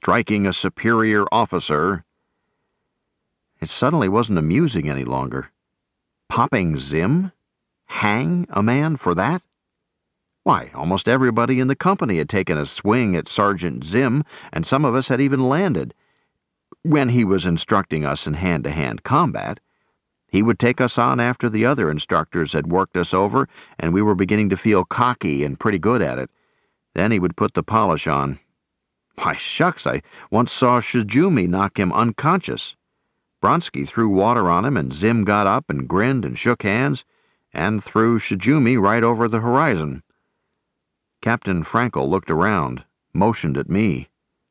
striking a superior officer. It suddenly wasn't amusing any longer. Popping Zim? Hang a man for that? Why, almost everybody in the company had taken a swing at Sergeant Zim, and some of us had even landed. When he was instructing us in hand-to-hand combat, he would take us on after the other instructors had worked us over, and we were beginning to feel cocky and pretty good at it. Then he would put the polish on. Why, shucks, I once saw Shizumi knock him unconscious. Bronsky threw water on him, and Zim got up and grinned and shook hands, and threw Shizumi right over the horizon. Captain Frankel looked around, motioned at me.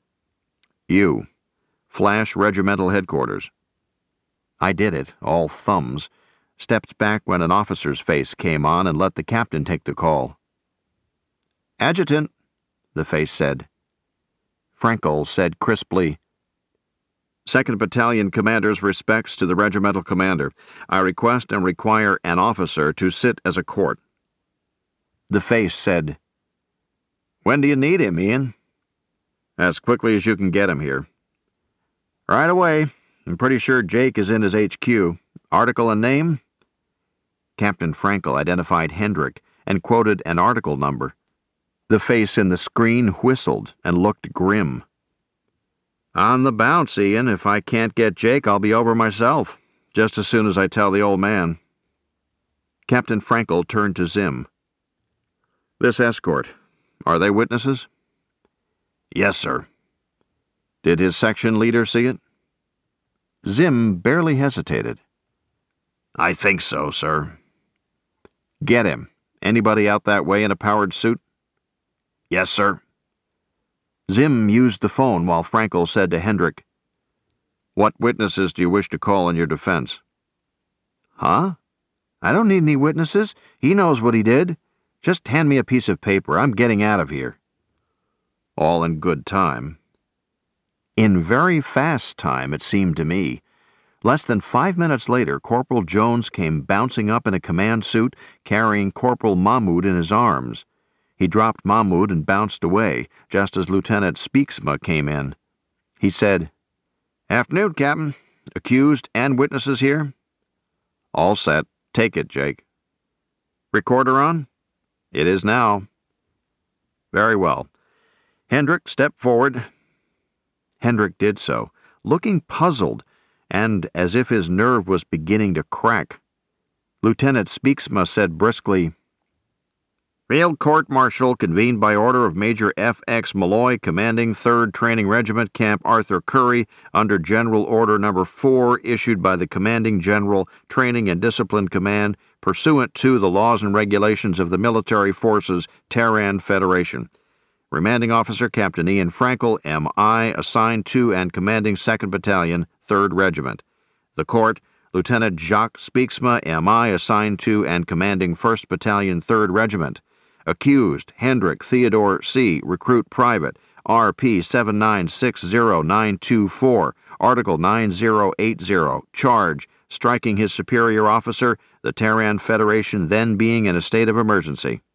"You, flash regimental headquarters." I did it, all thumbs, stepped back when an officer's face came on and let the captain take the call. "Adjutant," the face said. Frankel said crisply, "2nd Battalion Commander's respects to the regimental commander. I request and require an officer to sit as a court." The face said, "When do you need him, Ian?" "As quickly as you can get him here." "Right away. I'm pretty sure Jake is in his HQ. Article and name?" Captain Frankel identified Hendrick and quoted an article number. The face in the screen whistled and looked grim. "On the bounce, Ian. If I can't get Jake, I'll be over myself, just as soon as I tell the old man." Captain Frankel turned to Zim. "This escort, are they witnesses?" "Yes, sir." "Did his section leader see it?" Zim barely hesitated. "I think so, sir." "Get him. Anybody out that way in a powered suit?" "Yes, sir." Zim used the phone while Frankel said to Hendrick, "What witnesses do you wish to call in your defense?" "Huh? I don't need any witnesses. He knows what he did. Just hand me a piece of paper. I'm getting out of here." All in good time. In very fast time, it seemed to me. Less than 5 minutes later, Corporal Jones came bouncing up in a command suit, carrying Corporal Mahmoud in his arms. He dropped Mahmoud and bounced away, just as Lieutenant Speaksma came in. He said, "Afternoon, Captain. Accused and witnesses here?" "All set. Take it, Jake." "Recorder on?" "It is now." "Very well. Hendrick, step forward." Hendrick did so, looking puzzled, and as if his nerve was beginning to crack. Lieutenant Speaksma said briskly, "Field court-martial convened by order of Major F.X. Malloy, commanding 3rd Training Regiment, Camp Arthur Curry, under General Order No. 4, issued by the Commanding General, Training and Discipline Command, pursuant to the laws and regulations of the Military Forces, Tehran Federation. Remanding Officer Captain Ian Frankel, M.I., assigned to and commanding 2nd Battalion, 3rd Regiment. The Court, Lieutenant Jacques Speaksma, M.I., assigned to and commanding 1st Battalion, 3rd Regiment. Accused, Hendrick Theodore C., Recruit Private, RP 7960924, Article 9080, Charge, striking his superior officer, the Tehran Federation then being in a state of emergency."